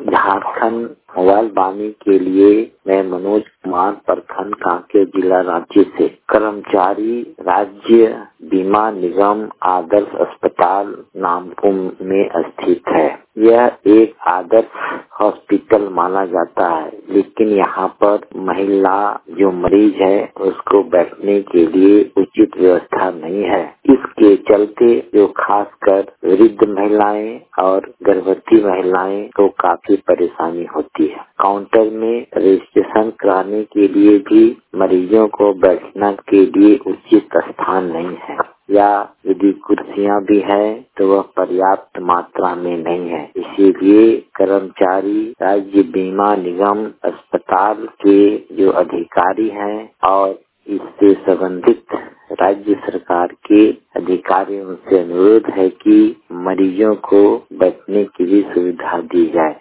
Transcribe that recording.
Jharkhand mobile वाणी के लिए मैं मनोज कुमार, प्रखंड कांकेर, जिला रांची से। कर्मचारी राज्य बीमा निगम आदर्श अस्पताल नामकुम में स्थित है। यह एक आदर्श हॉस्पिटल माना जाता है, लेकिन यहाँ पर महिला जो मरीज है उसको बैठने के लिए उचित व्यवस्था नहीं है। इसके चलते जो खासकर वृद्ध महिलाएं और गर्भवती महिलाएं को काफी परेशानी होती है। काउंटर में रजिस्ट्रेशन कराने के लिए भी मरीजों को बैठने के लिए उचित स्थान नहीं है, या यदि कुर्सियां भी है तो वह पर्याप्त मात्रा में नहीं है। इसीलिए कर्मचारी राज्य बीमा निगम अस्पताल के जो अधिकारी हैं और इससे संबंधित राज्य सरकार के अधिकारियों से अनुरोध है कि मरीजों को बैठने की भी सुविधा दी जाए।